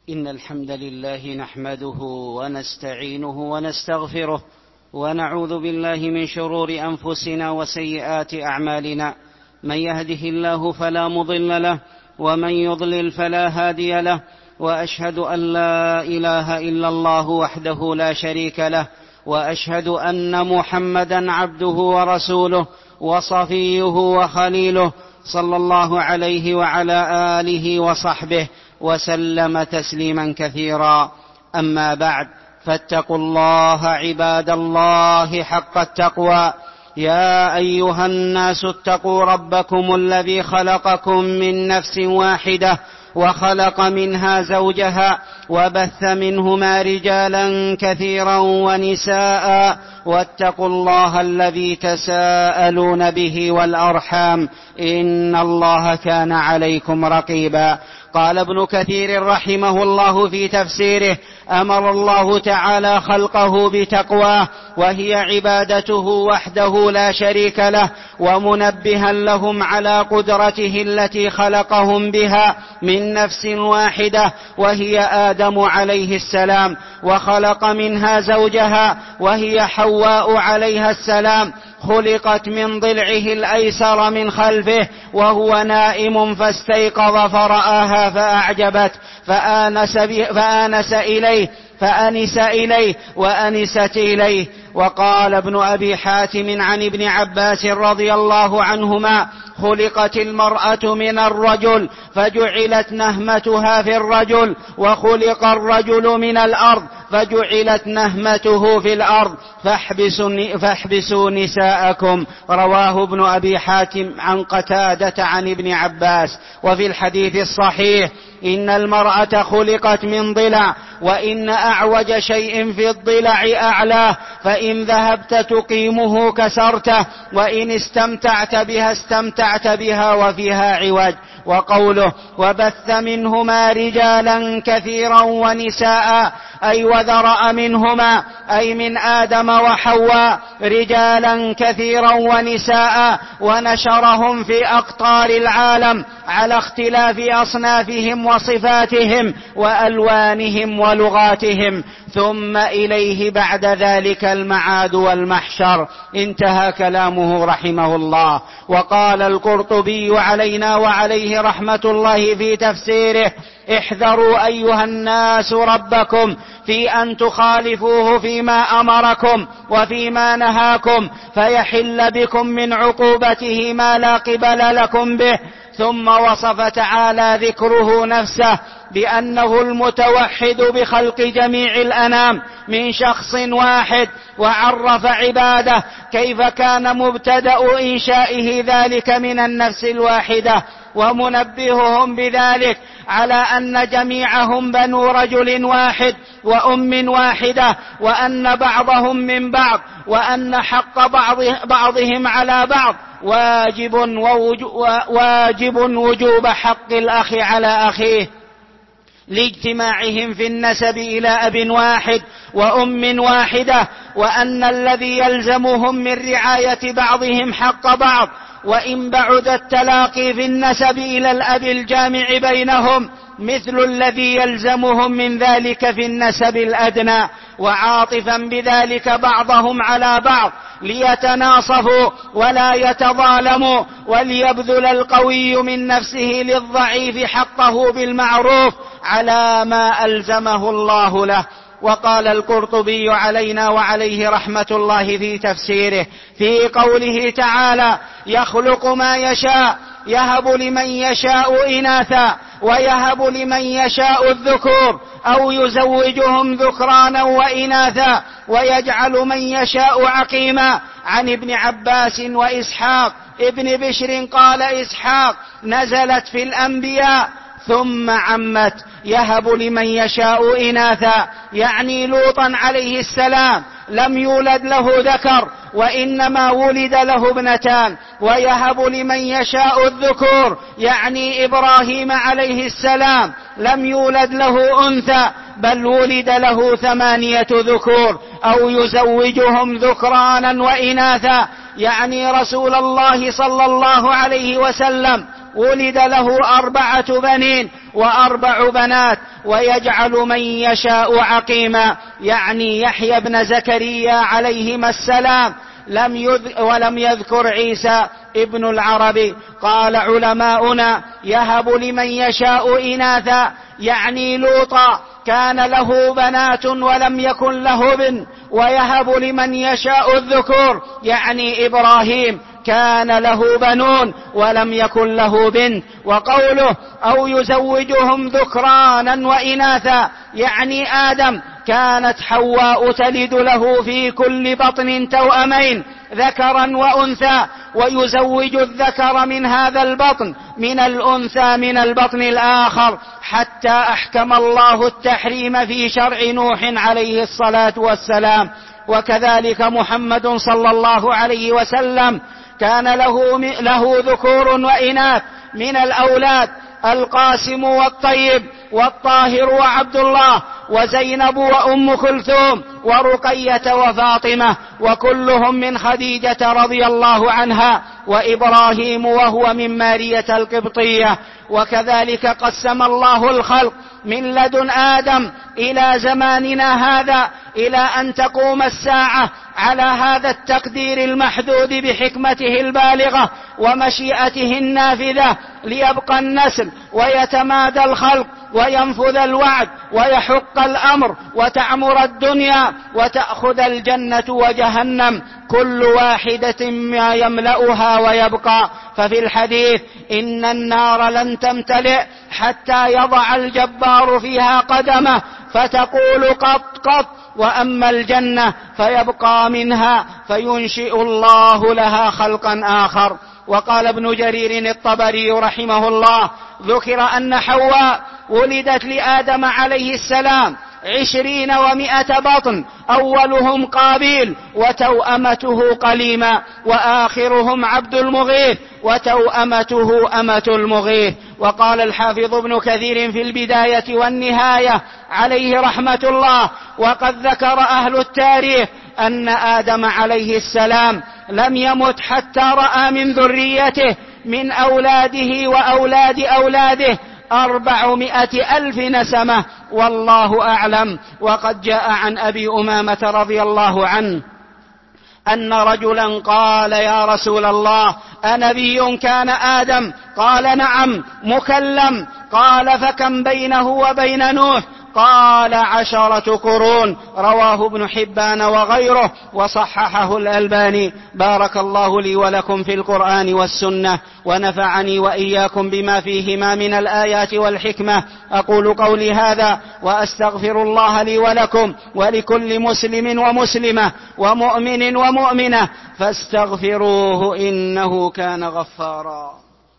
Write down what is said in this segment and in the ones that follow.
إن الحمد لله نحمده ونستعينه ونستغفره ونعوذ بالله من شرور أنفسنا وسيئات أعمالنا. من يهده الله فلا مضل له ومن يضلل فلا هادي له، وأشهد أن لا إله إلا الله وحده لا شريك له، وأشهد أن محمدا عبده ورسوله وصفيه وخليله، صلى الله عليه وعلى آله وصحبه وسلم تسليما كثيرا. أما بعد، فاتقوا الله عباد الله حق التقوى. يا أيها الناس اتقوا ربكم الذي خلقكم من نفس واحدة وخلق منها زوجها وبث منهما رجالا كثيرا ونساء، واتقوا الله الذي تساءلون به والأرحام، إن الله كان عليكم رقيبا. قال ابن كثير رحمه الله في تفسيره: أمر الله تعالى خلقه بتقواه، وهي عبادته وحده لا شريك له، ومنبها لهم على قدرته التي خلقهم بها من نفس واحدة وهي آدم عليه السلام، وخلق منها زوجها وهي حواء عليها السلام، خلقت من ضلعه الأيسر من خلفه وهو نائم، فاستيقظ فرآها فأعجبت فأنس إليه وأنست إليه. وقال ابن أبي حاتم عن ابن عباس رضي الله عنهما: خلقت المرأة من الرجل فجعلت نهمتها في الرجل، وخلق الرجل من الأرض فجعلت نهمته في الأرض، فاحبسوا نساءكم. رواه ابن أبي حاتم عن قتادة عن ابن عباس. وفي الحديث الصحيح: إن المرأة خلقت من ضلع، وإن أعوج شيء في الضلع أعلاه، فإن ذهبت تقيمه كسرته، وإن استمتعت بها وفيها عوج. وقوله: وبث منهما رجالا كثيرا ونساء، أي وذرأ منهما، أي من آدم وحواء، رجالا كثيرا ونساء، ونشرهم في أقطار العالم على اختلاف أصنافهم وصفاتهم وألوانهم ولغاتهم، ثم إليه بعد ذلك المعاد والمحشر. انتهى كلامه رحمه الله. وقال القرطبي علينا وعليه رحمة الله في تفسيره: احذروا أيها الناس ربكم في أن تخالفوه فيما أمركم وفيما نهاكم، فيحل بكم من عقوبته ما لا قبل لكم به. ثم وصف تعالى ذكره نفسه بأنه المتوحد بخلق جميع الأنام من شخص واحد، وعرف عباده كيف كان مبتدأ إنشائه ذلك من النفس الواحدة، ومنبههم بذلك على أن جميعهم بنو رجل واحد وأم واحدة، وأن بعضهم من بعض، وأن حق بعضهم على بعض واجب وجوب حق الأخ على أخيه، لاجتماعهم في النسب إلى أب واحد وأم واحدة، وأن الذي يلزمهم من رعاية بعضهم حق بعض، وإن بعد التلاقي في النسب إلى الأب الجامع بينهم، مثل الذي يلزمهم من ذلك في النسب الأدنى، وعاطفا بذلك بعضهم على بعض، ليتناصفوا ولا يتظالموا، وليبذل القوي من نفسه للضعيف حقه بالمعروف على ما ألزمه الله له. وقال القرطبي علينا وعليه رحمة الله في تفسيره في قوله تعالى: يخلق ما يشاء، يهب لمن يشاء إناثا ويهب لمن يشاء الذكور، أو يزوجهم ذكرانا وإناثا ويجعل من يشاء عقيما. عن ابن عباس وإسحاق ابن بشر قال إسحاق: نزلت في الأنبياء ثم عمت، يهب لمن يشاء إناثا، يعني لوطا عليه السلام لم يولد له ذكر وإنما ولد له ابنتان، ويهب لمن يشاء الذكور، يعني إبراهيم عليه السلام لم يولد له أنثى بل ولد له 8 ذكور، أو يزوجهم ذكرانا وإناثا، يعني رسول الله صلى الله عليه وسلم ولد له 4 بنين و4 بنات، ويجعل من يشاء عقيما، يعني يحيى بن زكريا عليهما السلام، ولم يذكر عيسى ابن العربي. قال علماؤنا: يهب لمن يشاء إناثا، يعني لوطا كان له بنات ولم يكن له ابن، ويهب لمن يشاء الذكور، يعني إبراهيم كان له بنون ولم يكن له بنت. وقوله: أو يزوجهم ذكرانا وإناثا، يعني آدم كانت حواء تلد له في كل بطن توأمين ذكرا وأنثى، ويزوج الذكر من هذا البطن من الأنثى من البطن الآخر، حتى أحكم الله التحريم في شرع نوح عليه الصلاة والسلام. وكذلك محمد صلى الله عليه وسلم كان له ذكور وإناث من الأولاد: القاسم والطيب والطاهر وعبد الله وزينب وأم كلثوم ورقية وفاطمة، وكلهم من خديجة رضي الله عنها، وإبراهيم وهو من مارية القبطية. وكذلك قسم الله الخلق من لدن آدم إلى زماننا هذا إلى أن تقوم الساعة على هذا التقدير المحدود بحكمته البالغة ومشيئته النافذة، ليبقى النسل ويتمادى الخلق وينفذ الوعد ويحق الأمر وتعمر الدنيا وتأخذ الجنة وجهنم، كل واحدة ما يملأها ويبقى. ففي الحديث: إن النار لن تمتلئ حتى يضع الجبار فيها قدمه فتقول قط قط، وأما الجنة فيبقى منها فينشئ الله لها خلقا آخر. وقال ابن جرير الطبري رحمه الله: ذكر أن حواء ولدت لآدم عليه السلام 20 و100 بطن، أولهم قابيل وتوأمته قليما، وآخرهم عبد المغيث وتوأمته أمة المغيث. وقال الحافظ ابن كثير في البداية والنهاية عليه رحمة الله: وقد ذكر أهل التاريخ أن آدم عليه السلام لم يمت حتى رأى من ذريته من أولاده وأولاد أولاده 400,000 نسمة، والله أعلم. وقد جاء عن أبي أمامة رضي الله عنه أن رجلا قال: يا رسول الله، أنبي كان آدم؟ قال: نعم، مكلم. قال: فكم بينه وبين نوح؟ قال: 10 قرون. رواه ابن حبان وغيره وصححه الألباني. بارك الله لي ولكم في القرآن والسنة، ونفعني وإياكم بما فيهما من الآيات والحكمة. أقول قولي هذا وأستغفر الله لي ولكم ولكل مسلم ومسلمة ومؤمن ومؤمنة، فاستغفروه إنه كان غفارا.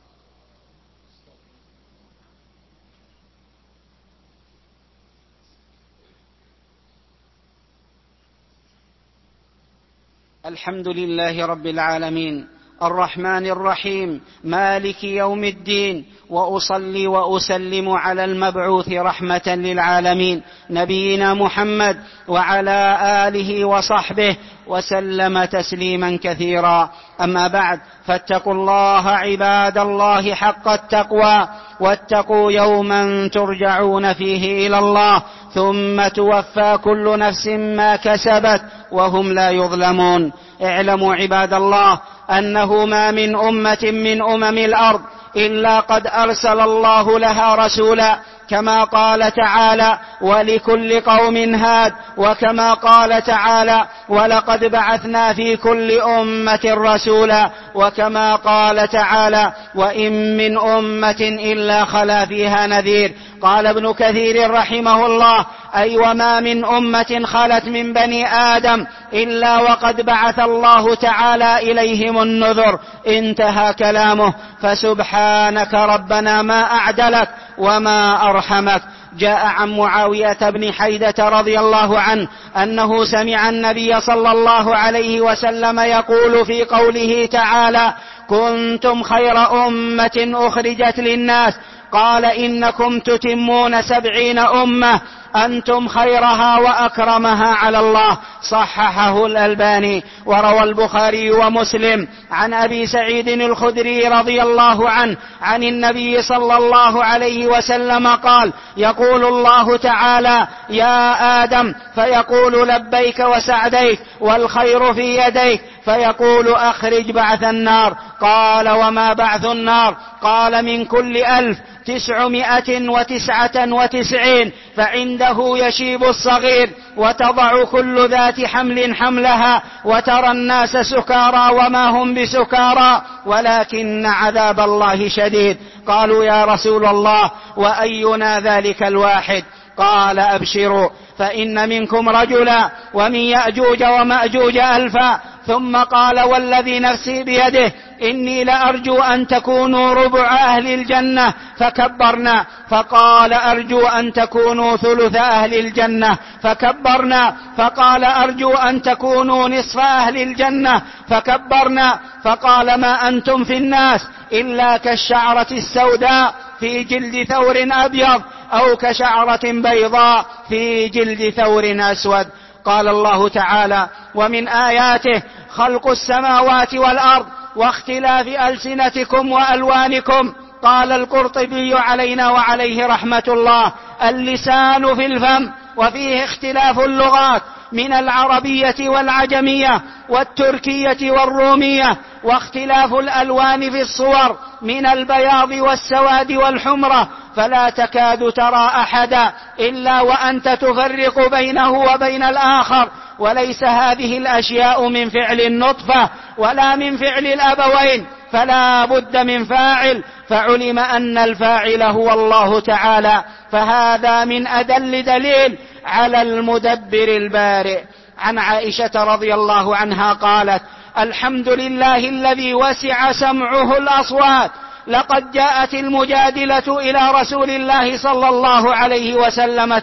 الحمد لله رب العالمين، الرحمن الرحيم، مالك يوم الدين، وأصلي وأسلم على المبعوث رحمة للعالمين نبينا محمد وعلى آله وصحبه وسلم تسليما كثيرا. أما بعد، فاتقوا الله عباد الله حق التقوى، واتقوا يوما ترجعون فيه إلى الله ثم توفى كل نفس ما كسبت وهم لا يظلمون. اعلموا عباد الله أنه ما من أمة من أمم الأرض إلا قد أرسل الله لها رسولا، كما قال تعالى: ولكل قوم هاد، وكما قال تعالى: ولقد بعثنا في كل أمة رسولا، وكما قال تعالى: وإن من أمة إلا خلا فيها نذير. قال ابن كثير رحمه الله: أي وما من أمة خلت من بني آدم إلا وقد بعث الله تعالى إليهم النذر. انتهى كلامه. فسبحانك ربنا ما أعدلك وما أرحمك. جاء عن معاوية بن حيدة رضي الله عنه أنه سمع النبي صلى الله عليه وسلم يقول في قوله تعالى: كنتم خير أمة أخرجت للناس، قال: إنكم تتمون 70 أمة، أنتم خيرها وأكرمها على الله. صححه الألباني. وروى البخاري ومسلم عن أبي سعيد الخدري رضي الله عنه عن النبي صلى الله عليه وسلم قال: يقول الله تعالى: يا آدم، فيقول: لبيك وسعديك والخير في يديك، فيقول: أخرج بعث النار. قال: وما بعث النار؟ قال: من كل 1999 فعنده يشيب الصغير، وتضع كل ذات حمل حملها، وترى الناس سكارى وما هم بسكارى ولكن عذاب الله شديد. قالوا: يا رسول الله، وأينا ذلك الواحد؟ قال: أبشروا، فإن منكم رجلا ومن يأجوج ومأجوج 1000. ثم قال: والذي نفسي بيده إني لأرجو أن تكونوا ربع أهل الجنة، فكبرنا. فقال: أرجو أن تكونوا ثلث أهل الجنة، فكبرنا. فقال: أرجو أن تكونوا نصف أهل الجنة، فكبرنا. فقال: ما أنتم في الناس إلا كالشعرة السوداء في جلد ثور أبيض، أو كشعرة بيضاء في جلد ثور أسود. قال الله تعالى: ومن آياته خلق السماوات والأرض واختلاف ألسنتكم وألوانكم. قال القرطبي علينا وعليه رحمة الله: اللسان في الفم، وفيه اختلاف اللغات من العربية والعجمية والتركية والرومية، واختلاف الألوان في الصور من البياض والسواد والحمرة، فلا تكاد ترى أحدا إلا وأنت تفرق بينه وبين الآخر. وليس هذه الأشياء من فعل النطفة ولا من فعل الأبوين، فلا بد من فاعل، فعلم أن الفاعل هو الله تعالى. فهذا من أدل دليل على المدبر البارئ. عن عائشة رضي الله عنها قالت: الحمد لله الذي وسع سمعه الأصوات. لقد جاءت المجادلة إلى رسول الله صلى الله عليه وسلم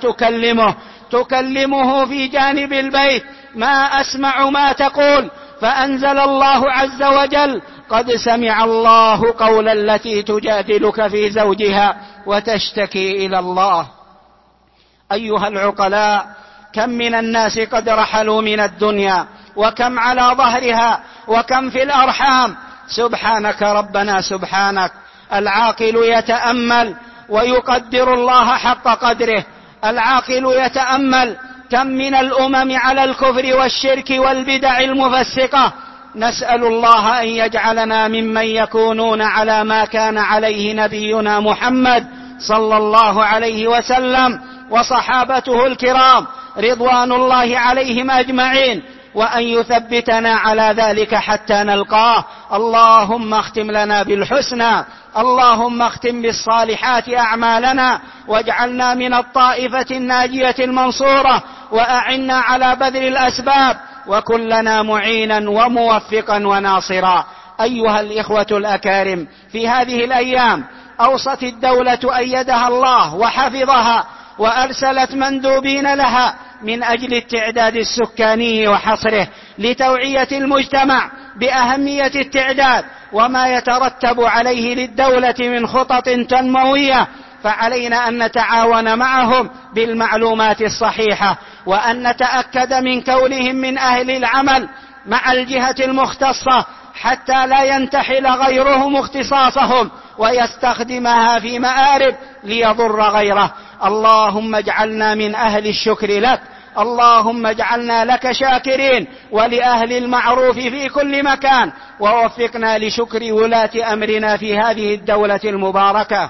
تكلمه في جانب البيت: ما أسمع ما تقول. فأنزل الله عز وجل: قد سمع الله قول التي تجادلك في زوجها وتشتكي إلى الله. أيها العقلاء، كم من الناس قد رحلوا من الدنيا، وكم على ظهرها، وكم في الأرحام. سبحانك ربنا سبحانك. العاقل يتأمل ويقدر الله حق قدره. العاقل يتأمل كم من الأمم على الكفر والشرك والبدع المفسقة. نسأل الله أن يجعلنا ممن يكونون على ما كان عليه نبينا محمد صلى الله عليه وسلم وصحابته الكرام رضوان الله عليهم أجمعين، وأن يثبتنا على ذلك حتى نلقاه. اللهم اختم لنا بالحسنى، اللهم اختم بالصالحات أعمالنا، واجعلنا من الطائفة الناجية المنصورة، وأعنا على بذل الأسباب، وكلنا معينا وموفقا وناصرا. أيها الإخوة الأكارم، في هذه الأيام أوصت الدولة أيدها الله وحفظها، وأرسلت مندوبين لها من أجل التعداد السكاني وحصره، لتوعية المجتمع بأهمية التعداد وما يترتب عليه للدولة من خطط تنموية. فعلينا أن نتعاون معهم بالمعلومات الصحيحة، وأن نتأكد من كونهم من أهل العمل مع الجهة المختصة، حتى لا ينتحل غيرهم اختصاصهم ويستخدمها في مآرب ليضر غيره. اللهم اجعلنا من أهل الشكر لك، اللهم اجعلنا لك شاكرين ولأهل المعروف في كل مكان، ووفقنا لشكر ولاة أمرنا في هذه الدولة المباركة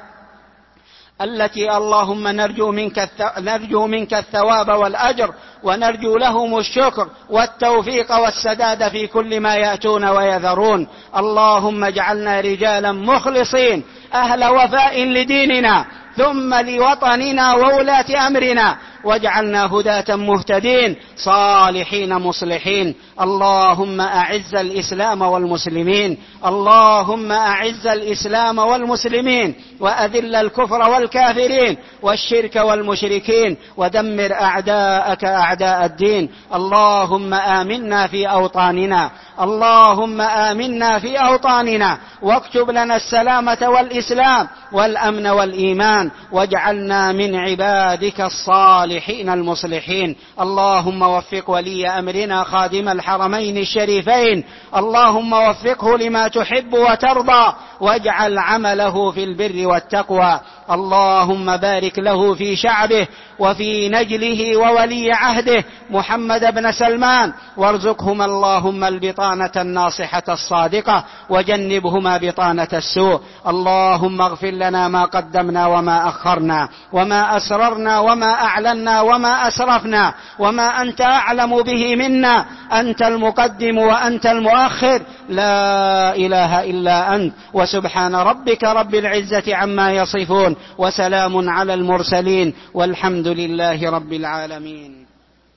التي اللهم نرجو منك الثواب والأجر، ونرجو لهم الشكر والتوفيق والسداد في كل ما يأتون ويذرون. اللهم اجعلنا رجالا مخلصين أهل وفاء لديننا ثم لوطننا وولاة أمرنا، واجعلنا هداة مهتدين صالحين مصلحين. اللهم أعز الإسلام والمسلمين، اللهم أعز الإسلام والمسلمين، وأذل الكفر والكافرين والشرك والمشركين، ودمر أعداءك أعداء الدين. اللهم آمنا في أوطاننا، اللهم آمنا في أوطاننا، واكتب لنا السلامة والإسلام والأمن والإيمان، واجعلنا من عبادك الصالحين المصلحين. اللهم وفق ولي أمرنا خادم الحرمين الشريفين، اللهم وفقه لما تحب وترضى، واجعل عمله في البر والتقوى. اللهم بارك له في شعبه وفي نجله وولي عهده محمد بن سلمان، وارزقهما اللهم البطانة الناصحة الصادقة، وجنبهما بطانة السوء. اللهم اغفر لنا ما قدمنا وما أخرنا، وما أسررنا وما أعلنا وما أسرفنا، وما أنت أعلم به منا. أنت المقدم وأنت المؤخر، لا إله إلا أنت. وسبحان ربك رب العزة عما يصفون، وسلام على المرسلين، والحمد لله رب العالمين.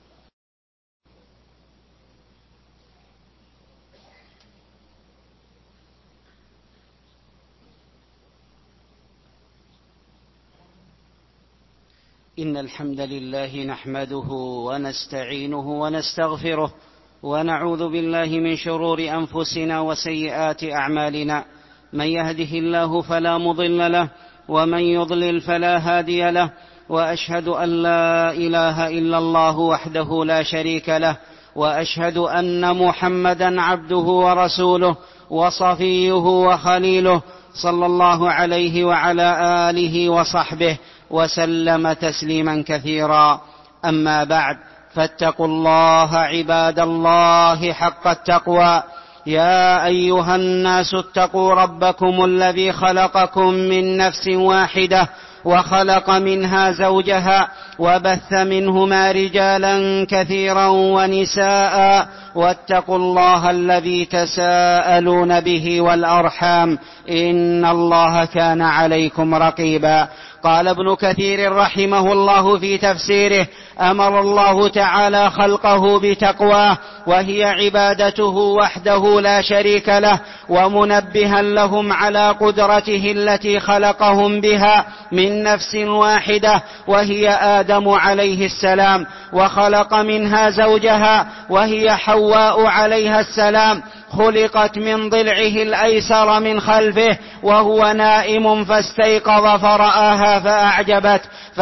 إن الحمد لله نحمده ونستعينه ونستغفره، ونعوذ بالله من شرور أنفسنا وسيئات أعمالنا. من يهده الله فلا مضل له، ومن يضلل فلا هادي له، وأشهد أن لا إله إلا الله وحده لا شريك له، وأشهد أن محمدا عبده ورسوله وصفيه وخليله، صلى الله عليه وعلى آله وصحبه وسلم تسليما كثيرا. أما بعد، فاتقوا الله عباد الله حق التقوى. يا أيها الناس اتقوا ربكم الذي خلقكم من نفس واحدة، وخلق منها زوجها، وبث منهما رجالا كثيرا ونساء، واتقوا الله الذي تساءلون به والأرحام، إن الله كان عليكم رقيبا. قال ابن كثير رحمه الله في تفسيره: أمر الله تعالى خلقه بتقواه، وهي عبادته وحده لا شريك له، ومنبها لهم على قدرته التي خلقهم بها من نفس واحدة، وهي آدم عليه السلام، وخلق منها زوجها وهي حواء عليها السلام، خلقت من ضلعه الأيسر من خلفه وهو نائم، فاستيقظ فرآها فأعجبت،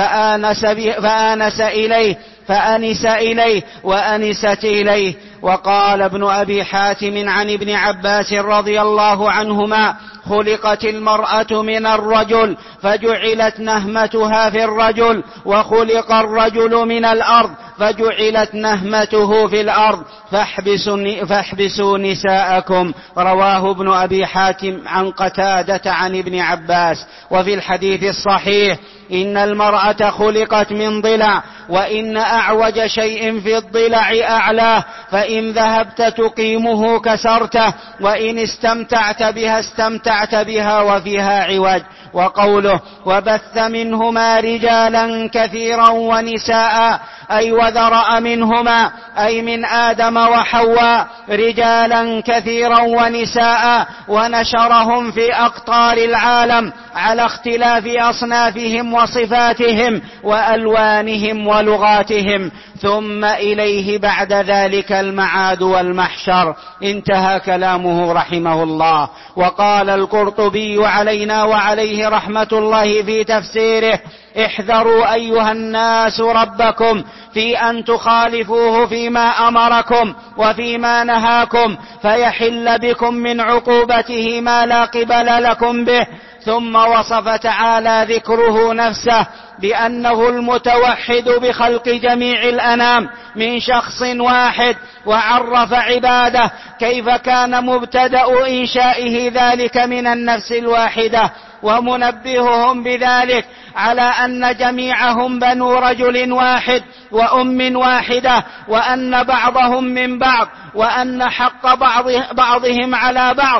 فآنس إليه وأنست إليه. وقال ابن أبي حاتم عن ابن عباس رضي الله عنهما: خلقت المرأة من الرجل فجعلت نهمتها في الرجل، وخلق الرجل من الأرض فجعلت نهمته في الأرض، فاحبسوا نساءكم. رواه ابن أبي حاتم عن قتادة عن ابن عباس. وفي الحديث الصحيح: إن المرأة خلقت من ضلع، وإن أعوج شيء في الضلع أعلاه، فإن ذهبت تقيمه كسرته، وإن استمتعت بها وفيها عوج. وقوله: وبث منهما رجالا كثيرا ونساء، أي وذرأ منهما، أي من آدم وحواء، رجالا كثيرا ونساء، ونشرهم في أقطار العالم على اختلاف أصنافهم وصفاتهم وألوانهم ولغاتهم، ثم إليه بعد ذلك المعاد والمحشر. انتهى كلامه رحمه الله. وقال القرطبي علينا وعليه رحمة الله في تفسيره: احذروا أيها الناس ربكم في أن تخالفوه فيما أمركم وفيما نهاكم، فيحل بكم من عقوبته ما لا قبل لكم به. ثم وصف تعالى ذكره نفسه بأنه المتوحد بخلق جميع الأنام من شخص واحد، وعرف عباده كيف كان مبتدأ إنشائه ذلك من النفس الواحدة، ومنبههم بذلك على أن جميعهم بنو رجل واحد وأم واحدة، وأن بعضهم من بعض، وأن حق بعضهم على بعض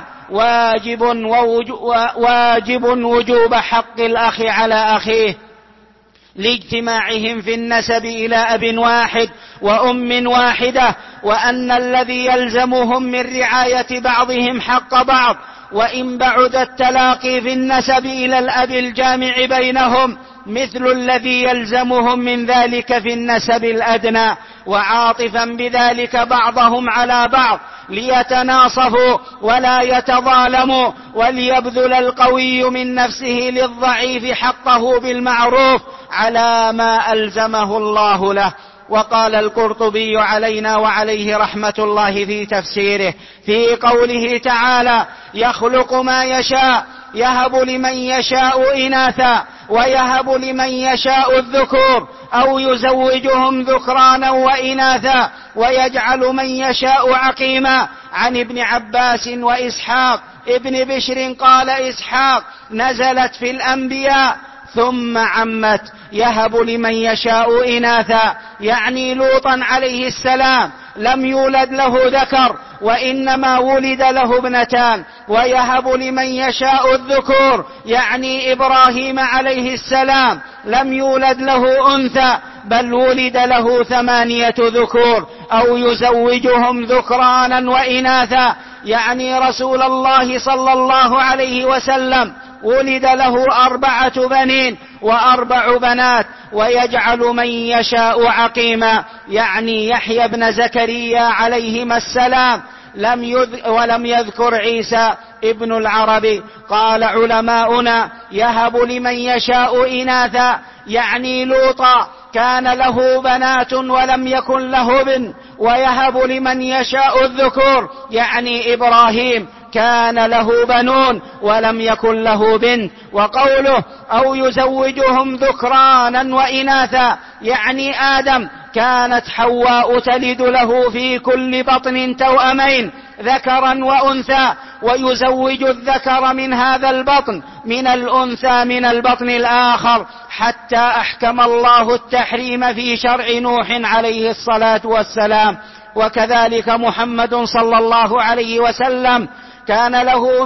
واجب وجوب حق الأخ على أخيه، لاجتماعهم في النسب إلى أب واحد وأم واحدة، وأن الذي يلزمهم من رعاية بعضهم حق بعض وإن بعد التلاقي في النسب إلى الأب الجامع بينهم، مثل الذي يلزمهم من ذلك في النسب الأدنى، وعاطفا بذلك بعضهم على بعض ليتناصفوا ولا يتظالموا، وليبذل القوي من نفسه للضعيف حقه بالمعروف على ما ألزمه الله له. وقال القرطبي علينا وعليه رحمة الله في تفسيره في قوله تعالى: يخلق ما يشاء يهب لمن يشاء إناثا ويهب لمن يشاء الذكور أو يزوجهم ذكرانا وإناثا ويجعل من يشاء عقيما. عن ابن عباس وإسحاق ابن بشر قال إسحاق: نزلت في الأنبياء ثم عمت، يهب لمن يشاء إناثا، يعني لوطا عليه السلام لم يولد له ذكر وإنما ولد له ابنتان، ويهب لمن يشاء الذكور، يعني إبراهيم عليه السلام لم يولد له أنثى بل ولد له 8 ذكور، أو يزوجهم ذكرانا وإناثا، يعني رسول الله صلى الله عليه وسلم ولد له 4 بنين و4 بنات، ويجعل من يشاء عقيما، يعني يحيى بن زكريا عليهما السلام ولم يذكر عيسى ابن العربي. قال علماؤنا: يهب لمن يشاء إناثا، يعني لوطا كان له بنات ولم يكن له ابن، ويهب لمن يشاء الذكور، يعني إبراهيم كان له بنون ولم يكن له بنت. وقوله: أو يزوجهم ذكرانا وإناثا، يعني آدم كانت حواء تلد له في كل بطن توأمين ذكرا وأنثى، ويزوج الذكر من هذا البطن من الأنثى من البطن الآخر، حتى أحكم الله التحريم في شرع نوح عليه الصلاة والسلام. وكذلك محمد صلى الله عليه وسلم كان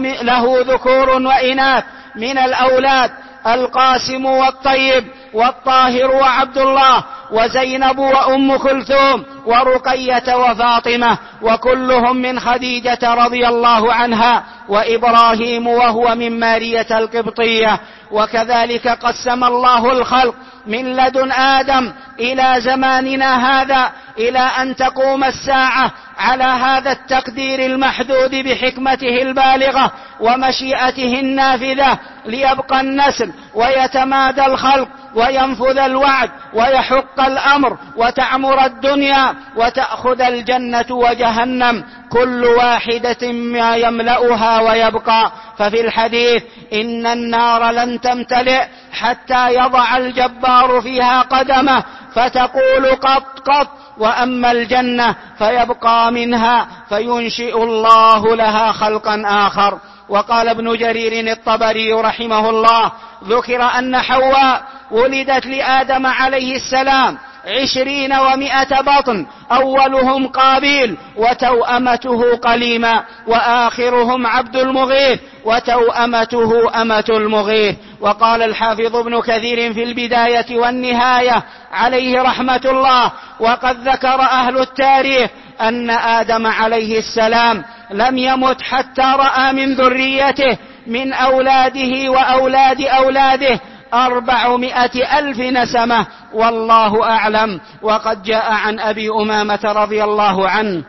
له ذكور وإناث من الأولاد: القاسم والطيب والطاهر وعبد الله وزينب وأم كلثوم ورقية وفاطمة، وكلهم من خديجة رضي الله عنها، وإبراهيم وهو من مارية القبطية. وكذلك قسم الله الخلق من لدن آدم إلى زماننا هذا إلى أن تقوم الساعة على هذا التقدير المحدود بحكمته البالغة ومشيئته النافذة، ليبقى النسل ويتمادى الخلق وينفذ الوعد ويحق الأمر وتعمر الدنيا وتأخذ الجنة وجهنم كل واحدة ما يملأها ويبقى. ففي الحديث: إن النار لن تمتلئ حتى يضع الجبار فيها قدمه فتقول قط قط، وأما الجنة فيبقى منها فينشئ الله لها خلقا آخر. وقال ابن جرير الطبري رحمه الله: ذكر أن حواء ولدت لآدم عليه السلام 20 و100 بطن، أولهم قابيل وتوأمته قليما، وآخرهم عبد المغيث وتوأمته أمة المغيث. وقال الحافظ ابن كثير في البداية والنهاية عليه رحمة الله: وقد ذكر أهل التاريخ أن آدم عليه السلام لم يمت حتى رأى من ذريته من أولاده وأولاد أولاده 400,000 نسمة، والله أعلم. وقد جاء عن أبي أمامة رضي الله عنه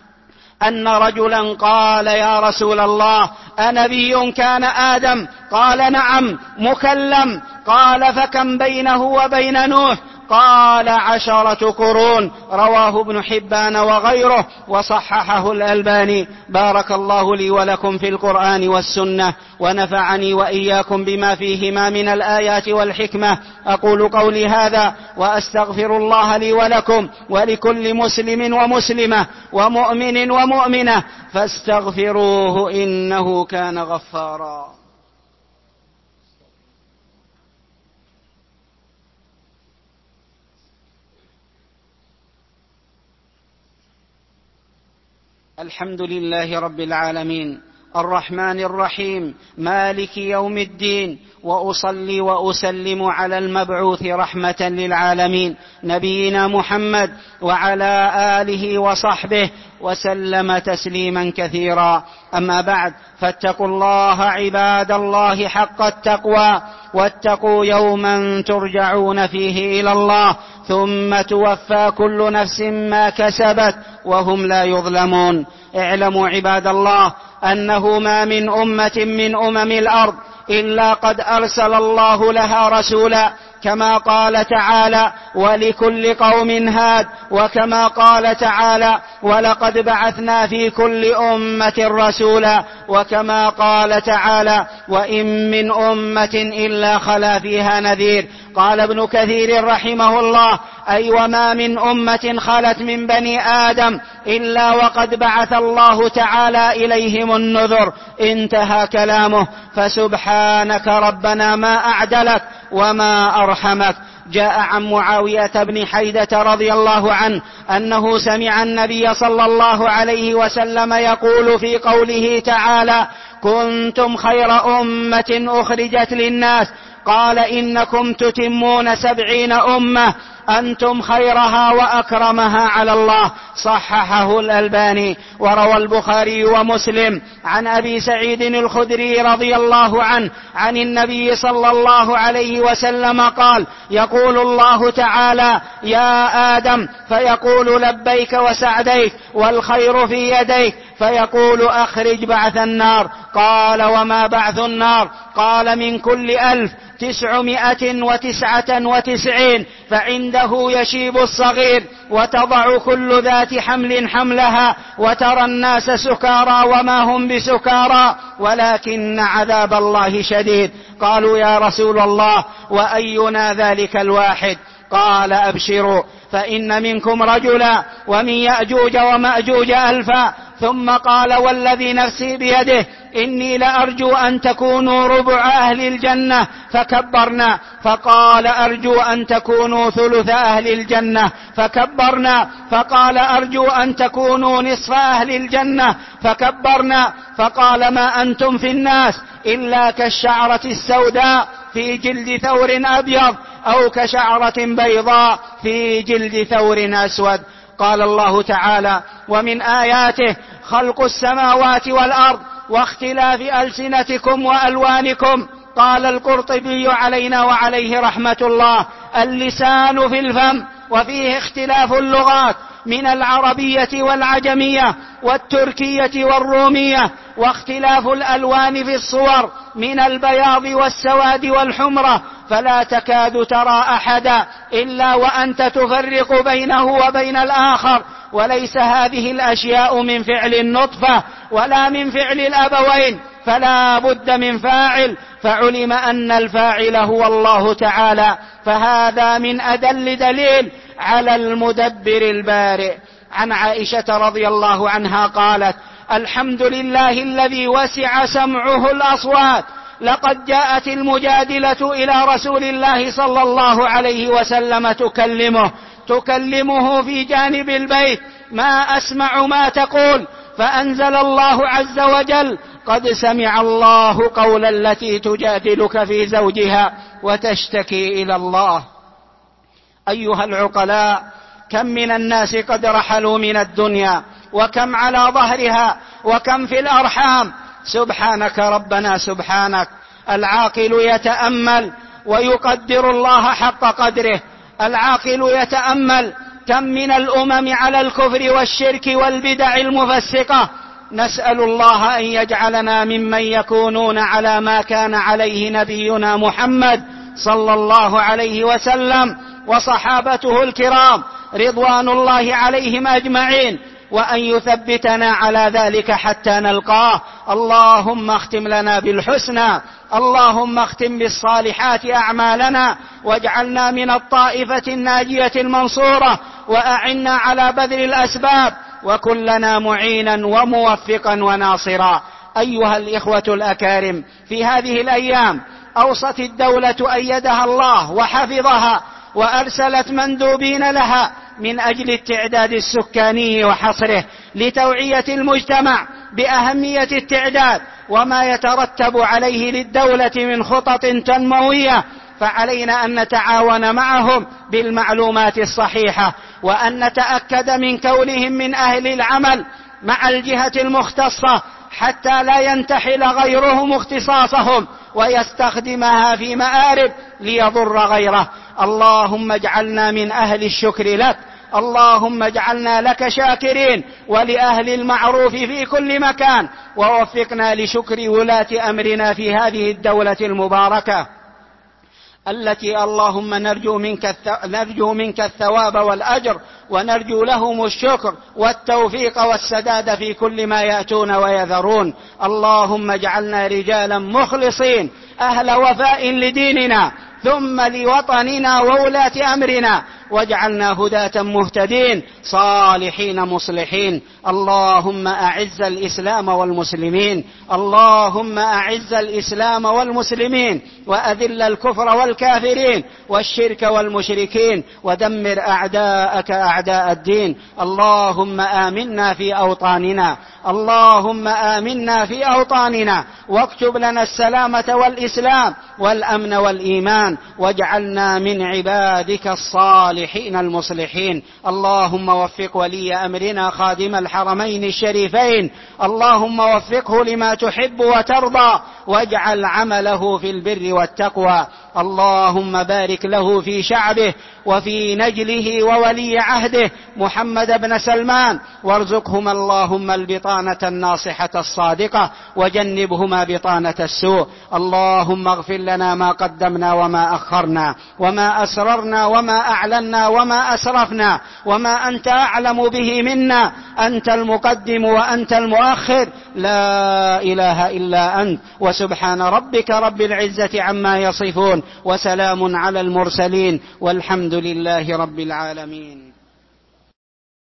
أن رجلا قال: يا رسول الله، أنبي كان آدم؟ قال: نعم، مكلم. قال: فكم بينه وبين نوح؟ قال: 10 قرون. رواه ابن حبان وغيره وصححه الألباني. بارك الله لي ولكم في القرآن والسنة، ونفعني وإياكم بما فيهما من الآيات والحكمة. أقول قولي هذا وأستغفر الله لي ولكم ولكل مسلم ومسلمة ومؤمن ومؤمنة فاستغفروه إنه كان غفارا. الحمد لله رب العالمين، الرحمن الرحيم مالك يوم الدين، وأصلي وأسلم على المبعوث رحمة للعالمين نبينا محمد وعلى آله وصحبه وسلم تسليما كثيرا. أما بعد، فاتقوا الله عباد الله حق التقوى، واتقوا يوما ترجعون فيه إلى الله ثم توفى كل نفس ما كسبت وهم لا يظلمون. اعلموا عباد الله أنه ما من أمة من أمم الأرض إلا قد أرسل الله لها رسولا، كما قال تعالى: ولكل قوم هاد، وكما قال تعالى: ولقد بعثنا في كل أمة رسولا، وكما قال تعالى: وإن من أمة إلا خلا فيها نذير. قال ابن كثير رحمه الله: أي وما من أمة خلت من بني آدم إلا وقد بعث الله تعالى إليهم النذر. انتهى كلامه. فسبحانك ربنا ما أعدلك وما أرحمك. جاء عن معاوية بن حيدة رضي الله عنه أنه سمع النبي صلى الله عليه وسلم يقول في قوله تعالى: كنتم خير أمة أخرجت للناس، قال: إنكم تتمون 70 أمة، أنتم خيرها وأكرمها على الله. صححه الألباني. وروى البخاري ومسلم عن أبي سعيد الخدري رضي الله عنه عن النبي صلى الله عليه وسلم قال: يقول الله تعالى: يا آدم، فيقول: لبيك وسعديك، والخير في يديك، فيقول: أخرج بعث النار. قال: وما بعث النار؟ قال: من كل 1999 فعنده يشيب الصغير، وتضع كل ذات حمل حملها، وترى الناس سكارى وما هم بسكارى ولكن عذاب الله شديد. قالوا: يا رسول الله، وأينا ذلك الواحد؟ قال: أبشروا، فإن منكم رجلا ومن يأجوج ومأجوج 1000. ثم قال: والذي نفسي بيده إني لأرجو أن تكونوا ربع أهل الجنة، فكبرنا. فقال: أرجو أن تكونوا ثلث أهل الجنة، فكبرنا. فقال: أرجو أن تكونوا نصف أهل الجنة، فكبرنا. فقال: ما أنتم في الناس إلا كالشعرة السوداء في جلد ثور أبيض، أو كشعرة بيضاء في جلد ثور أسود. قال الله تعالى: ومن آياته خلق السماوات والأرض واختلاف ألسنتكم وألوانكم. قال القرطبي علينا وعليه رحمة الله: اللسان في الفم، وفيه اختلاف اللغات من العربية والعجمية والتركية والرومية، واختلاف الألوان في الصور من البياض والسواد والحمرة، فلا تكاد ترى أحدا إلا وأنت تفرق بينه وبين الآخر. وليس هذه الأشياء من فعل النطفة ولا من فعل الأبوين، فلا بد من فاعل، فعلم أن الفاعل هو الله تعالى. فهذا من أدل دليل على المدبر البارئ. عن عائشة رضي الله عنها قالت: الحمد لله الذي وسع سمعه الأصوات، لقد جاءت المجادلة إلى رسول الله صلى الله عليه وسلم تكلمه في جانب البيت: ما أسمع ما تقول، فأنزل الله عز وجل: قد سمع الله قول التي تجادلك في زوجها وتشتكي إلى الله. أيها العقلاء، كم من الناس قد رحلوا من الدنيا، وكم على ظهرها، وكم في الأرحام. سبحانك ربنا سبحانك. العاقل يتأمل ويقدر الله حق قدره. العاقل يتأمل كم من الأمم على الكفر والشرك والبدع المفسقة. نسأل الله أن يجعلنا ممن يكونون على ما كان عليه نبينا محمد صلى الله عليه وسلم وصحابته الكرام رضوان الله عليهم أجمعين، وأن يثبتنا على ذلك حتى نلقاه. اللهم اختم لنا بالحسنى، اللهم اختم بالصالحات أعمالنا، واجعلنا من الطائفة الناجية المنصورة، وأعنا على بذل الأسباب، وكلنا معينا وموفقا وناصرا. أيها الإخوة الأكارم، في هذه الأيام أوصت الدولة أيدها الله وحفظها، وأرسلت مندوبين لها من أجل التعداد السكاني وحصره لتوعية المجتمع بأهمية التعداد وما يترتب عليه للدولة من خطط تنموية، فعلينا أن نتعاون معهم بالمعلومات الصحيحة، وأن نتأكد من كونهم من أهل العمل مع الجهة المختصة حتى لا ينتحل غيرهم اختصاصهم ويستخدمها في مآرب ليضر غيره. اللهم اجعلنا من أهل الشكر لك، اللهم اجعلنا لك شاكرين ولأهل المعروف في كل مكان، ووفقنا لشكر ولاة أمرنا في هذه الدولة المباركة التي اللهم نرجو منك الثواب والأجر، ونرجو لهم الشكر والتوفيق والسداد في كل ما يأتون ويذرون. اللهم اجعلنا رجالا مخلصين أهل وفاء لديننا ثم لوطننا وولاة أمرنا، واجعلنا هداة مهتدين صالحين مصلحين. اللهم أعز الإسلام والمسلمين، اللهم أعز الإسلام والمسلمين، وأذل الكفر والكافرين والشرك والمشركين، ودمر أعداءك أعداء الدين. اللهم آمنا في أوطاننا، اللهم آمنا في أوطاننا، واكتب لنا السلامة والإسلام والأمن والإيمان، واجعلنا من عبادك الصالحين المصلحين. اللهم وفق ولي أمرنا خادم الحرمين الشريفين، اللهم وفقه لما تحب وترضى، واجعل عمله في البر والتقوى. اللهم بارك له في شعبه وفي نجله وولي عهده محمد بن سلمان، وارزقهما اللهم البطانة الناصحة الصادقة، وجنبهما بطانة السوء. اللهم اغفر لنا ما قدمنا وما أخرنا، وما أسررنا وما أعلنا وما أسرفنا، وما أنت أعلم به منا. أنت المقدم وأنت المؤخر، لا إله إلا أنت. وسبحان ربك رب العزة عما يصفون، وسلام على المرسلين، والحمد لله رب العالمين.